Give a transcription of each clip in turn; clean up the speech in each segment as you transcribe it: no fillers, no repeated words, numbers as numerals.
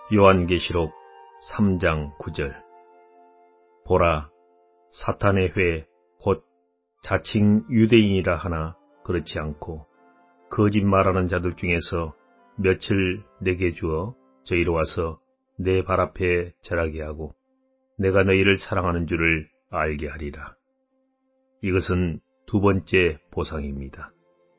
요한계시록 3장 9절. 보라, 사탄의 회 곧 자칭 유대인이라 하나 그렇지 않고 거짓말하는 자들 중에서 며칠 내게 주어 저희로 와서 내 발 앞에 절하게 하고 내가 너희를 사랑하는 줄을 알게 하리라. 이것은 두 번째 보상입니다.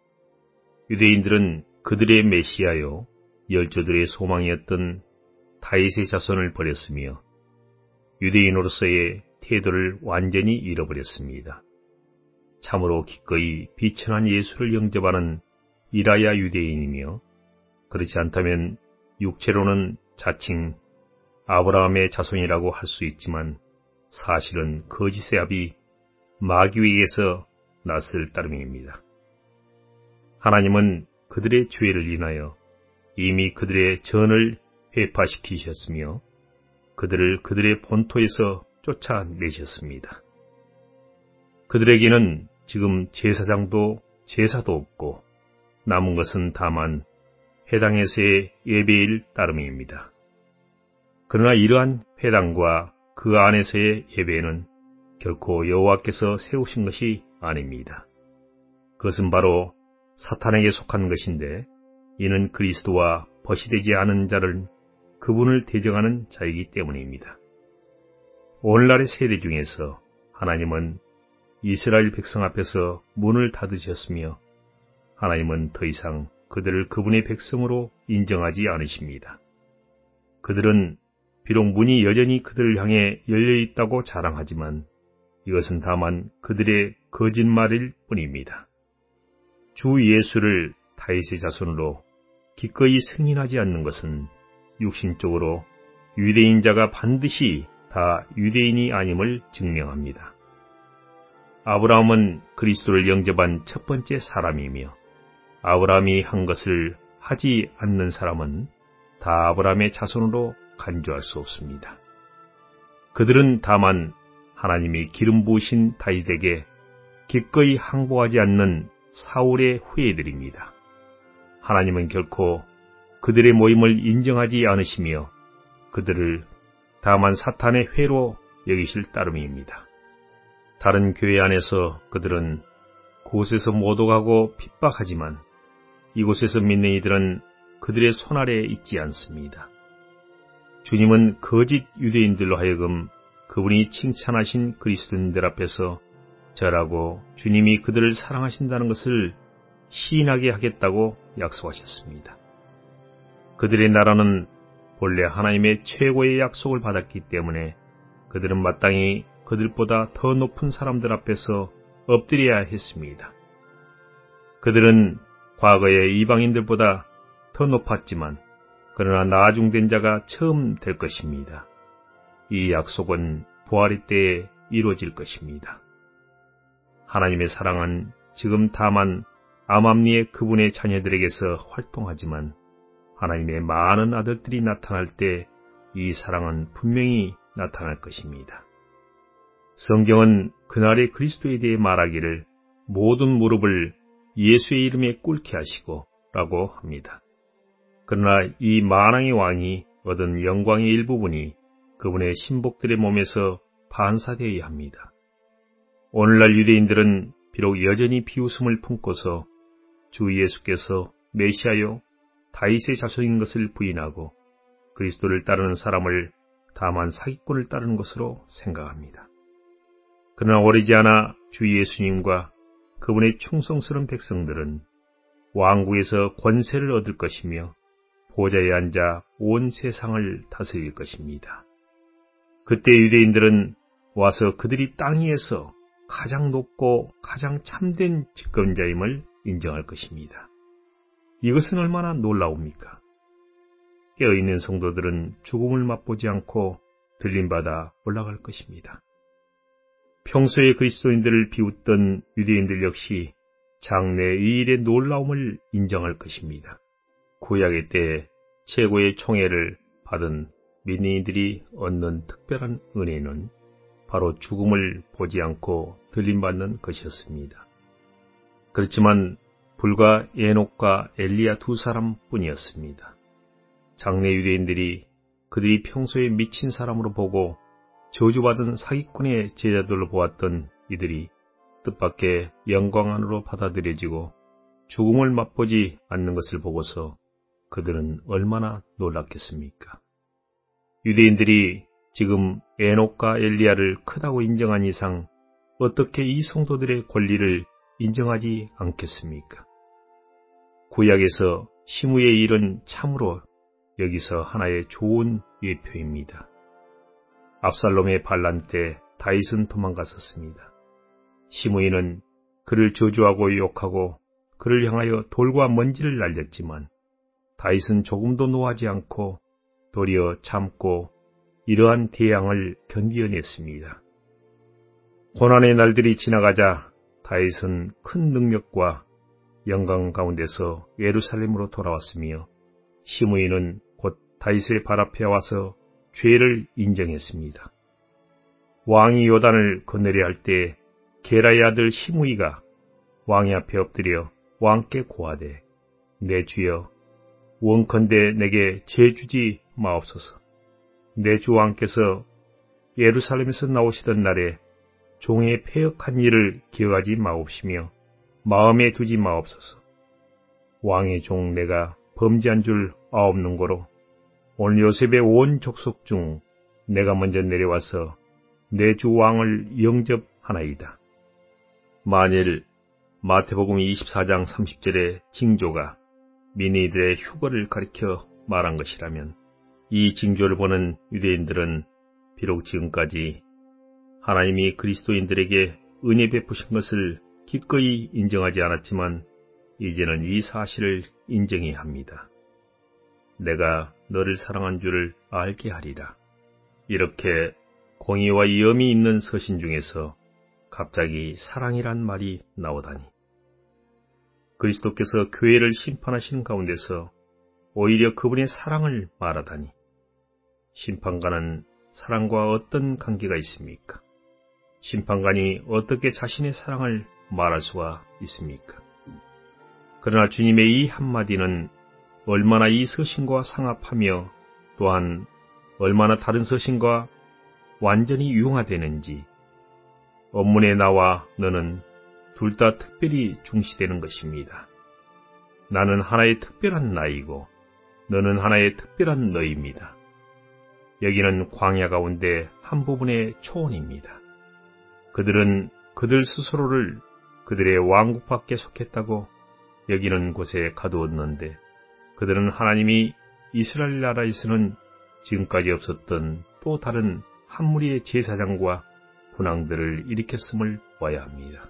유대인들은 그들의 메시아요 열조들의 소망이었던 다윗의 자손을 버렸으며 유대인으로서의 태도를 완전히 잃어버렸습니다. 참으로 기꺼이 비천한 예수를 영접하는 이라야 유대인이며 그렇지 않다면 육체로는 자칭 아브라함의 자손이라고 할 수 있지만 사실은 거짓의 아비 마귀에게서 났을 따름입니다. 하나님은 그들의 죄를 인하여 이미 그들의 전을 회파시키셨으며 그들을 그들의 본토에서 쫓아내셨습니다. 그들에게는 지금 제사장도 제사도 없고 남은 것은 다만 회당에서의 예배일 따름입니다. 그러나 이러한 회당과 그 안에서의 예배는 결코 여호와께서 세우신 것이 아닙니다. 그것은 바로 사탄에게 속한 것인데 이는 그리스도와 벗이되지 않은 자를 그분을 대적하는 자이기 때문입니다. 오늘날의 세대 중에서 하나님은 이스라엘 백성 앞에서 문을 닫으셨으며 하나님은 더 이상 그들을 그분의 백성으로 인정하지 않으십니다. 그들은 비록 문이 여전히 그들을 향해 열려있다고 자랑하지만 이것은 다만 그들의 거짓말일 뿐입니다. 주 예수를 다윗의 자손으로 기꺼이 승인하지 않는 것은 육신적으로 유대인자가 반드시 다 유대인이 아님을 증명합니다. 아브라함은 그리스도를 영접한 첫 번째 사람이며 아브라함이 한 것을 하지 않는 사람은 다 아브라함의 자손으로 간주할 수 없습니다. 그들은 다만 하나님이 기름 부으신 다윗에게 기꺼이 항복하지 않는 사울의 후예들입니다. 하나님은 결코 그들의 모임을 인정하지 않으시며 그들을 다만 사탄의 회로 여기실 따름입니다. 다른 교회 안에서 그들은 곳에서 모독하고 핍박하지만 이곳에서 믿는 이들은 그들의 손아래에 있지 않습니다. 주님은 거짓 유대인들로 하여금 그분이 칭찬하신 그리스도인들 앞에서 절하고 주님이 그들을 사랑하신다는 것을 시인하게 하겠다고 약속하셨습니다. 그들의 나라는 본래 하나님의 최고의 약속을 받았기 때문에 그들은 마땅히 그들보다 더 높은 사람들 앞에서 엎드려야 했습니다. 그들은 과거의 이방인들보다 더 높았지만 그러나 나중된 자가 처음 될 것입니다. 이 약속은 부활의 때에 이루어질 것입니다. 하나님의 사랑은 지금 다만 암암리의 그분의 자녀들에게서 활동하지만 하나님의 많은 아들들이 나타날 때 이 사랑은 분명히 나타날 것입니다. 성경은 그날의 그리스도에 대해 말하기를 모든 무릎을 예수의 이름에 꿇게 하시고 라고 합니다. 그러나 이 만왕의 왕이 얻은 영광의 일부분이 그분의 신복들의 몸에서 반사되어야 합니다. 오늘날 유대인들은 비록 여전히 비웃음을 품고서 주 예수께서 메시아요 다윗의 자손인 것을 부인하고 그리스도를 따르는 사람을 다만 사기꾼을 따르는 것으로 생각합니다. 그러나 오래지 않아 주 예수님과 그분의 충성스러운 백성들은 왕국에서 권세를 얻을 것이며 보좌에 앉아 온 세상을 다스릴 것입니다. 그때 유대인들은 와서 그들이 땅 위에서 가장 높고 가장 참된 집권자임을 인정할 것입니다. 이것은 얼마나 놀라웁니까? 깨어있는 성도들은 죽음을 맛보지 않고 들림받아 올라갈 것입니다. 평소에 그리스도인들을 비웃던 유대인들 역시 장래 이 일의 놀라움을 인정할 것입니다. 구약의 때에 최고의 총애를 받은 믿는 이들이 얻는 특별한 은혜는 바로 죽음을 보지 않고 들림받는 것이었습니다. 그렇지만 불과 에녹과 엘리야 두 사람뿐이었습니다. 장래 유대인들이 그들이 평소에 미친 사람으로 보고 저주받은 사기꾼의 제자들로 보았던 이들이 뜻밖의 영광 안으로 받아들여지고 죽음을 맛보지 않는 것을 보고서 그들은 얼마나 놀랐겠습니까? 유대인들이 지금 에녹과 엘리야를 크다고 인정한 이상 어떻게 이 성도들의 권리를 인정하지 않겠습니까? 구약에서 시므의 일은 참으로 여기서 하나의 좋은 예표입니다. 압살롬의 반란 때 다윗은 도망갔었습니다. 시므이는 그를 저주하고 욕하고 그를 향하여 돌과 먼지를 날렸지만 다윗은 조금도 노하지 않고 도리어 참고 이러한 대항을 견디어냈습니다. 고난의 날들이 지나가자 다윗은 큰 능력과 영광 가운데서 예루살렘으로 돌아왔으며 시므이는 곧 다윗의 발 앞에 와서 죄를 인정했습니다. 왕이 요단을 건너려 할 때 게라의 아들 시므이가 왕의 앞에 엎드려 왕께 고하되 내 주여 원컨대 내게 죄 주지 마옵소서. 내 주 왕께서 예루살렘에서 나오시던 날에 종의 패역한 일을 기억하지 마옵시며 마음에 두지 마옵소서. 왕의 종 내가 범죄한 줄 아옵는 고로 오늘 요셉의 온 족속 중 내가 먼저 내려와서 내 주 왕을 영접하나이다. 만일 마태복음 24장 30절의 징조가 민의들의 휴거를 가리켜 말한 것이라면 이 징조를 보는 유대인들은 비록 지금까지 하나님이 그리스도인들에게 은혜 베푸신 것을 기꺼이 인정하지 않았지만 이제는 이 사실을 인정해야 합니다. 내가 너를 사랑한 줄을 알게 하리라. 이렇게 공의와 염이 있는 서신 중에서 갑자기 사랑이란 말이 나오다니. 그리스도께서 교회를 심판하시는 가운데서 오히려 그분의 사랑을 말하다니. 심판관은 사랑과 어떤 관계가 있습니까? 심판관이 어떻게 자신의 사랑을 말할 수가 있습니까? 그러나 주님의 이 한마디는 얼마나 이 서신과 상합하며 또한 얼마나 다른 서신과 완전히 융화되는지 원문의 나와 너는 둘 다 특별히 중시되는 것입니다. 나는 하나의 특별한 나이고 너는 하나의 특별한 너입니다. 여기는 광야 가운데 한 부분의 초원입니다. 그들은 그들 스스로를 그들의 왕국 밖에 속했다고 여기는 곳에 가두었는데 그들은 하나님이 이스라엘 나라에서는 지금까지 없었던 또 다른 한 무리의 제사장과 군왕들을 일으켰음을 봐야 합니다.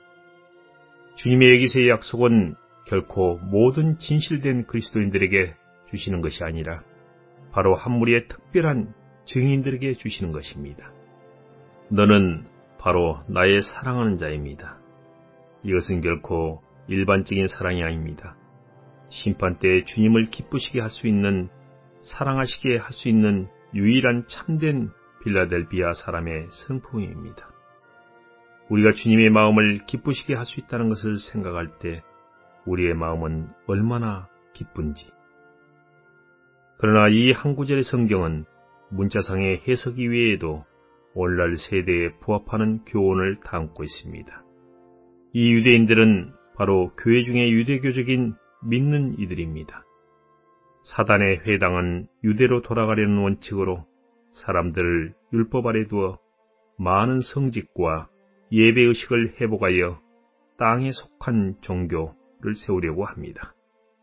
주님의 여기서의 약속은 결코 모든 진실된 그리스도인들에게 주시는 것이 아니라 바로 한 무리의 특별한 증인들에게 주시는 것입니다. 너는 바로 나의 사랑하는 자입니다. 이것은 결코 일반적인 사랑이 아닙니다. 심판 때에 주님을 기쁘시게 할 수 있는, 사랑하시게 할 수 있는 유일한 참된 빌라델비아 사람의 성품입니다. 우리가 주님의 마음을 기쁘시게 할 수 있다는 것을 생각할 때 우리의 마음은 얼마나 기쁜지. 그러나 이 한 구절의 성경은 문자상의 해석 이외에도 오늘날 세대에 부합하는 교훈을 담고 있습니다. 이 유대인들은 바로 교회 중의 유대교적인 믿는 이들입니다. 사단의 회당은 유대로 돌아가려는 원칙으로 사람들을 율법 아래 두어 많은 성직과 예배의식을 회복하여 땅에 속한 종교를 세우려고 합니다.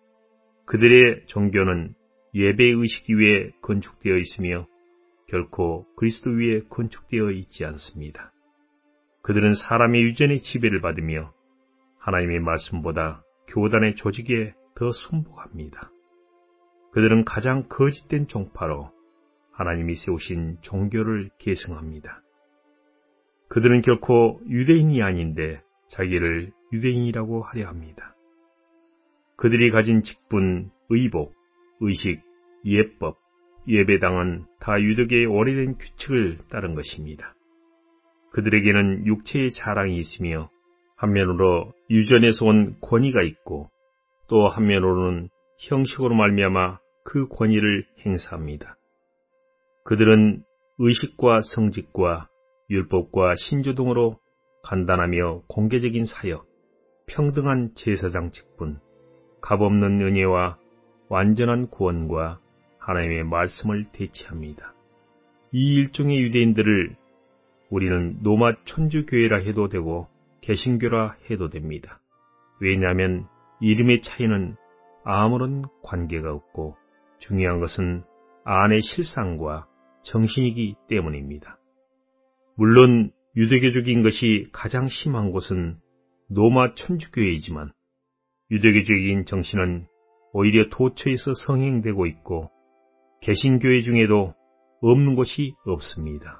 그들의 종교는 예배의식 위에 건축되어 있으며 결코 그리스도 위에 건축되어 있지 않습니다. 그들은 사람의 유전의 지배를 받으며 하나님의 말씀보다 교단의 조직에 더 순복합니다. 그들은 가장 거짓된 종파로 하나님이 세우신 종교를 계승합니다. 그들은 결코 유대인이 아닌데 자기를 유대인이라고 하려 합니다. 그들이 가진 직분, 의복, 의식, 예법, 예배당은 다 유대계의 오래된 규칙을 따른 것입니다. 그들에게는 육체의 자랑이 있으며 한면으로 유전에서 온 권위가 있고 또 한면으로는 형식으로 말미암아 그 권위를 행사합니다. 그들은 의식과 성직과 율법과 신조 등으로 간단하며 공개적인 사역, 평등한 제사장 직분, 값없는 은혜와 완전한 구원과 하나님의 말씀을 대체합니다. 이 일종의 유대인들을 우리는 노마 천주교회라 해도 되고 개신교라 해도 됩니다. 왜냐하면 이름의 차이는 아무런 관계가 없고 중요한 것은 안의 실상과 정신이기 때문입니다. 물론 유대교적인 것이 가장 심한 곳은 노마 천주교회이지만 유대교적인 정신은 오히려 도처에서 성행되고 있고 개신교회 중에도 없는 곳이 없습니다.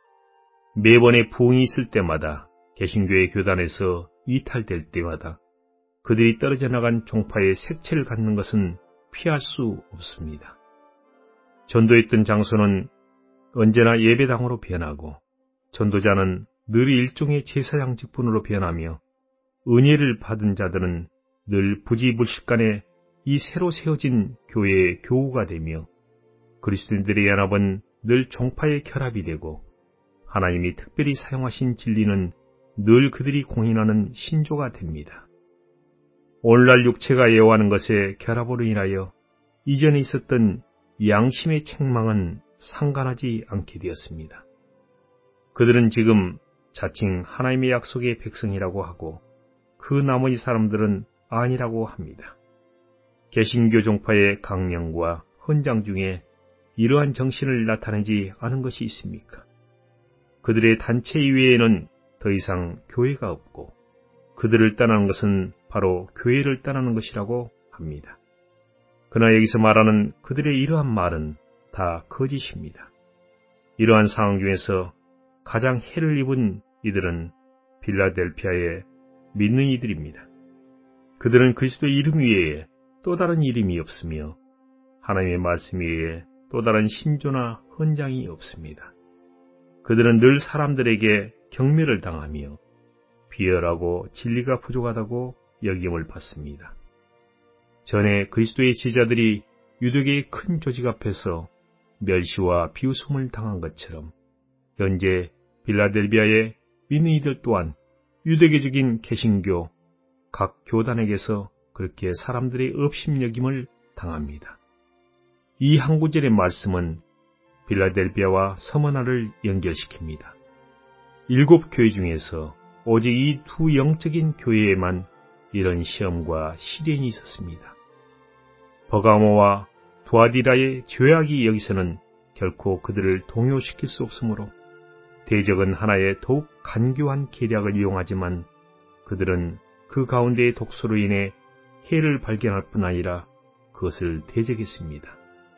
매번의 부흥이 있을 때마다 개신교회 교단에서 이탈될 때마다 그들이 떨어져 나간 종파의 색채를 갖는 것은 피할 수 없습니다. 전도했던 장소는 언제나 예배당으로 변하고 전도자는 늘 일종의 제사장 직분으로 변하며 은혜를 받은 자들은 늘 부지불식간에 이 새로 세워진 교회의 교우가 되며 그리스도인들의 연합은 늘 종파의 결합이 되고 하나님이 특별히 사용하신 진리는 늘 그들이 공인하는 신조가 됩니다. 오늘날 육체가 예화하는 것의 결합으로 인하여 이전에 있었던 양심의 책망은 상관하지 않게 되었습니다. 그들은 지금 자칭 하나님의 약속의 백성이라고 하고 그 나머지 사람들은 아니라고 합니다. 개신교 종파의 강령과 헌장 중에 이러한 정신을 나타내지 않은 것이 있습니까? 그들의 단체 이외에는 더 이상 교회가 없고 그들을 떠나는 것은 바로 교회를 떠나는 것이라고 합니다. 그러나 여기서 말하는 그들의 이러한 말은 다 거짓입니다. 이러한 상황 중에서 가장 해를 입은 이들은 빌라델피아의 믿는 이들입니다. 그들은 그리스도 이름 위에 또 다른 이름이 없으며 하나님의 말씀 위에 또 다른 신조나 헌장이 없습니다. 그들은 늘 사람들에게 경멸을 당하며 비열하고 진리가 부족하다고 여김을 받습니다. 전에 그리스도의 제자들이 유대계의 큰 조직 앞에서 멸시와 비웃음을 당한 것처럼 현재 빌라델비아의 믿는 이들 또한 유대계적인 개신교 각 교단에게서 그렇게 사람들의 업심여김을 당합니다. 이 한 구절의 말씀은 빌라델비아와 서머나를 연결시킵니다. 7 교회 중에서 오직 이 두 영적인 교회에만 이런 시험과 시련이 있었습니다. 버가모와 두아디라의 죄악이 여기서는 결코 그들을 동요시킬 수 없으므로 대적은 하나의 더욱 간교한 계략을 이용하지만 그들은 그 가운데의 독소로 인해 해를 발견할 뿐 아니라 그것을 대적했습니다.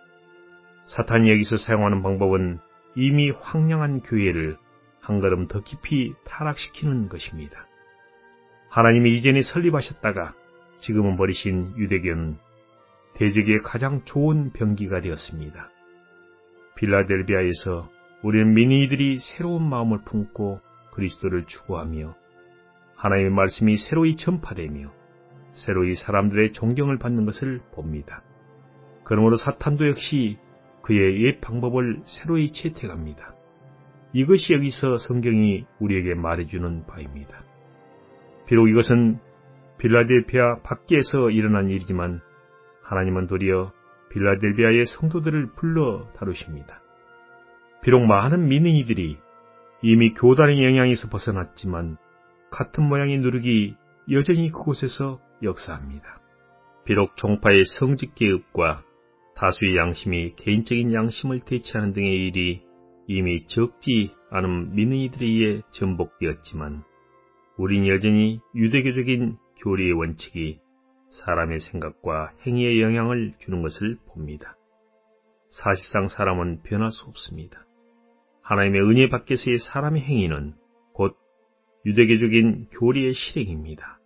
사탄이 여기서 사용하는 방법은 이미 황량한 교회를 한 걸음 더 깊이 타락시키는 것입니다. 하나님이 이전에 설립하셨다가 지금은 버리신 유대교는 대적의 가장 좋은 병기가 되었습니다. 빌라델비아에서 우리는 민의들이 새로운 마음을 품고 그리스도를 추구하며 하나님의 말씀이 새로이 전파되며 새로이 사람들의 존경을 받는 것을 봅니다. 그러므로 사탄도 역시 그의 옛 방법을 새로이 채택합니다. 이것이 여기서 성경이 우리에게 말해주는 바입니다. 비록 이것은 빌라델비아 밖에서 일어난 일이지만 하나님은 도리어 빌라델비아의 성도들을 불러 다루십니다. 비록 많은 믿는 이들이 이미 교단의 영향에서 벗어났지만 같은 모양의 누룩이 여전히 그곳에서 역사합니다. 비록 종파의 성직계급과 다수의 양심이 개인적인 양심을 대체하는 등의 일이 이미 적지 않은 믿는 이들에 의해 전복되었지만 우린 여전히 유대교적인 교리의 원칙이 사람의 생각과 행위에 영향을 주는 것을 봅니다. 사실상 사람은 변할 수 없습니다. 하나님의 은혜 밖에서의 사람의 행위는 곧 유대교적인 교리의 실행입니다.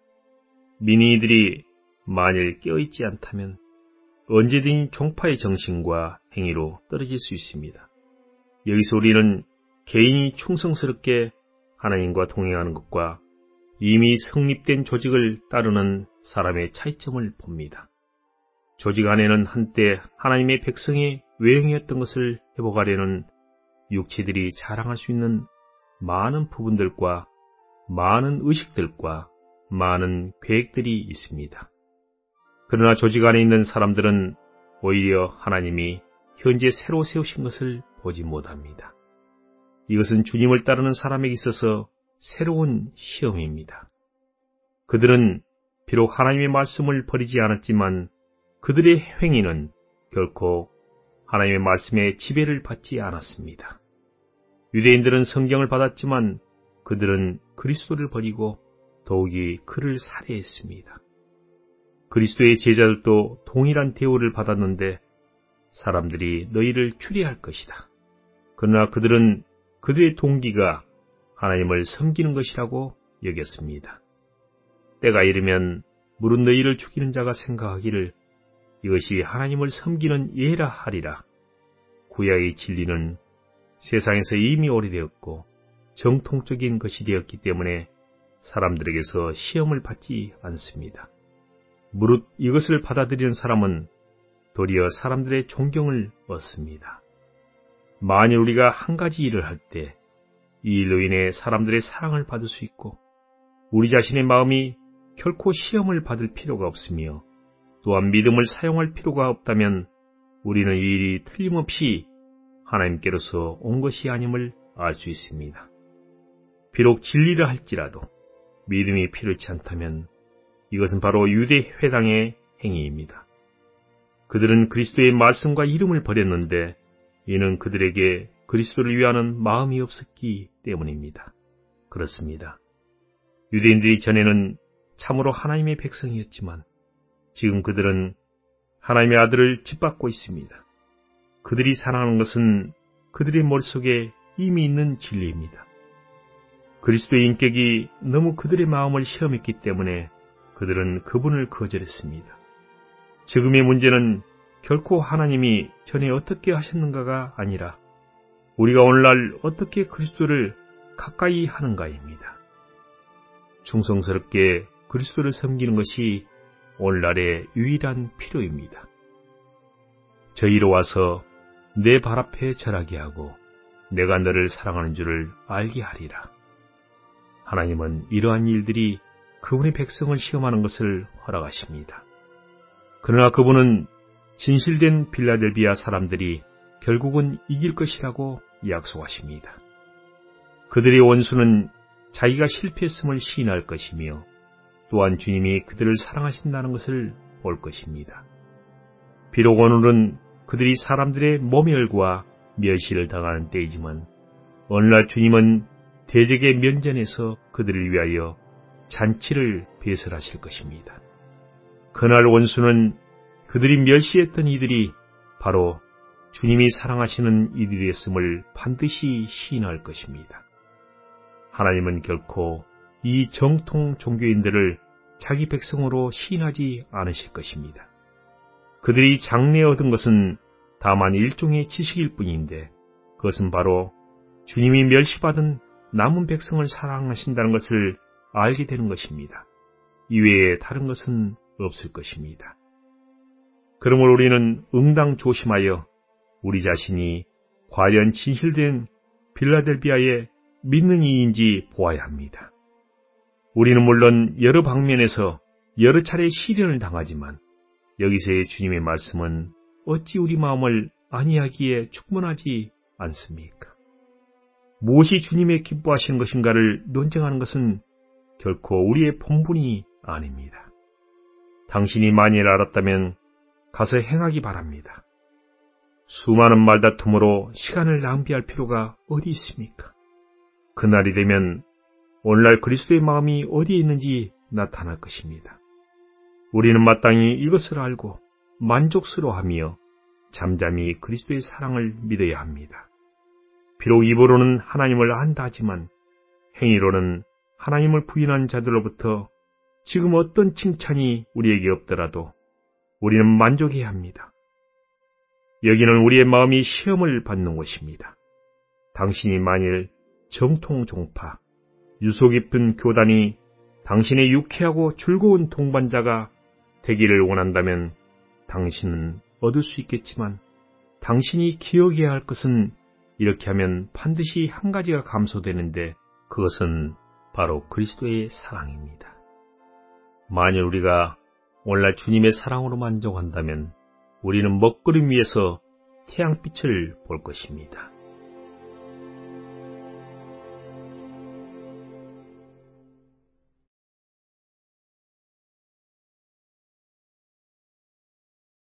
민의들이 만일 깨어있지 않다면 언제든지 종파의 정신과 행위로 떨어질 수 있습니다. 여기서 우리는 개인이 충성스럽게 하나님과 동행하는 것과 이미 성립된 조직을 따르는 사람의 차이점을 봅니다. 조직 안에는 한때 하나님의 백성의 외형이었던 것을 회복하려는 육체들이 자랑할 수 있는 많은 부분들과 많은 의식들과 많은 계획들이 있습니다. 그러나 조직 안에 있는 사람들은 오히려 하나님이 현재 새로 세우신 것을 보지 못합니다. 이것은 주님을 따르는 사람에게 있어서 새로운 시험입니다. 그들은 비록 하나님의 말씀을 버리지 않았지만 그들의 행위는 결코 하나님의 말씀의 지배를 받지 않았습니다. 유대인들은 성경을 받았지만 그들은 그리스도를 버리고 더욱이 그를 살해했습니다. 그리스도의 제자들도 동일한 대우를 받았는데 사람들이 너희를 추리할 것이다. 그러나 그들은 그들의 동기가 하나님을 섬기는 것이라고 여겼습니다. 때가 이르면 무릇 너희를 죽이는 자가 생각하기를 이것이 하나님을 섬기는 예라 하리라. 구약의 진리는 세상에서 이미 오래되었고 정통적인 것이 되었기 때문에 사람들에게서 시험을 받지 않습니다. 무릇 이것을 받아들이는 사람은 도리어 사람들의 존경을 얻습니다. 만일 우리가 한 가지 일을 할 때 이 일로 인해 사람들의 사랑을 받을 수 있고 우리 자신의 마음이 결코 시험을 받을 필요가 없으며 또한 믿음을 사용할 필요가 없다면 우리는 이 일이 틀림없이 하나님께로서 온 것이 아님을 알 수 있습니다. 비록 진리를 할지라도 믿음이 필요치 않다면 이것은 바로 유대 회당의 행위입니다. 그들은 그리스도의 말씀과 이름을 버렸는데 이는 그들에게 그리스도를 위하는 마음이 없었기 때문입니다. 그렇습니다. 유대인들이 전에는 참으로 하나님의 백성이었지만 지금 그들은 하나님의 아들을 짓밟고 있습니다. 그들이 사랑하는 것은 그들의 머릿속에 이미 있는 진리입니다. 그리스도의 인격이 너무 그들의 마음을 시험했기 때문에 그들은 그분을 거절했습니다. 지금의 문제는 결코 하나님이 전에 어떻게 하셨는가가 아니라 우리가 오늘날 어떻게 그리스도를 가까이 하는가입니다. 충성스럽게 그리스도를 섬기는 것이 오늘날의 유일한 필요입니다. 저희로 와서 내 발 앞에 절하게 하고 내가 너를 사랑하는 줄을 알게 하리라. 하나님은 이러한 일들이 그분의 백성을 시험하는 것을 허락하십니다. 그러나 그분은 진실된 빌라델비아 사람들이 결국은 이길 것이라고 약속하십니다. 그들의 원수는 자기가 실패했음을 시인할 것이며 또한 주님이 그들을 사랑하신다는 것을 볼 것입니다. 비록 오늘은 그들이 사람들의 모멸과 멸시를 당하는 때이지만 오늘날 주님은 대적의 면전에서 그들을 위하여 잔치를 배설하실 것입니다. 그날 원수는 그들이 멸시했던 이들이 바로 주님이 사랑하시는 이들이었음을 반드시 시인할 것입니다. 하나님은 결코 이 정통 종교인들을 자기 백성으로 시인하지 않으실 것입니다. 그들이 장래 얻은 것은 다만 일종의 지식일 뿐인데 그것은 바로 주님이 멸시받은 남은 백성을 사랑하신다는 것을 알게 되는 것입니다. 이외에 다른 것은 없을 것입니다. 그러므로 우리는 응당 조심하여 우리 자신이 과연 진실된 빌라델비아의 믿는 이인지 보아야 합니다. 우리는 물론 여러 방면에서 여러 차례 시련을 당하지만 여기서의 주님의 말씀은 어찌 우리 마음을 안위하기에 충분하지 않습니까? 무엇이 주님의 기뻐하시는 것인가를 논쟁하는 것은 결코 우리의 본분이 아닙니다. 당신이 만일 알았다면 가서 행하기 바랍니다. 수많은 말다툼으로 시간을 낭비할 필요가 어디 있습니까? 그날이 되면 오늘날 그리스도의 마음이 어디에 있는지 나타날 것입니다. 우리는 마땅히 이것을 알고 만족스러워하며 잠잠히 그리스도의 사랑을 믿어야 합니다. 비록 입으로는 하나님을 안다 하지만 행위로는 하나님을 부인한 자들로부터 지금 어떤 칭찬이 우리에게 없더라도 우리는 만족해야 합니다. 여기는 우리의 마음이 시험을 받는 곳입니다. 당신이 만일 정통 종파, 유서 깊은 교단이 당신의 유쾌하고 즐거운 동반자가 되기를 원한다면 당신은 얻을 수 있겠지만 당신이 기억해야 할 것은 이렇게 하면 반드시 한 가지가 감소되는데 그것은 바로 그리스도의 사랑입니다. 만일 우리가 오늘날 주님의 사랑으로 만족한다면 우리는 먹구름 위에서 태양빛을 볼 것입니다.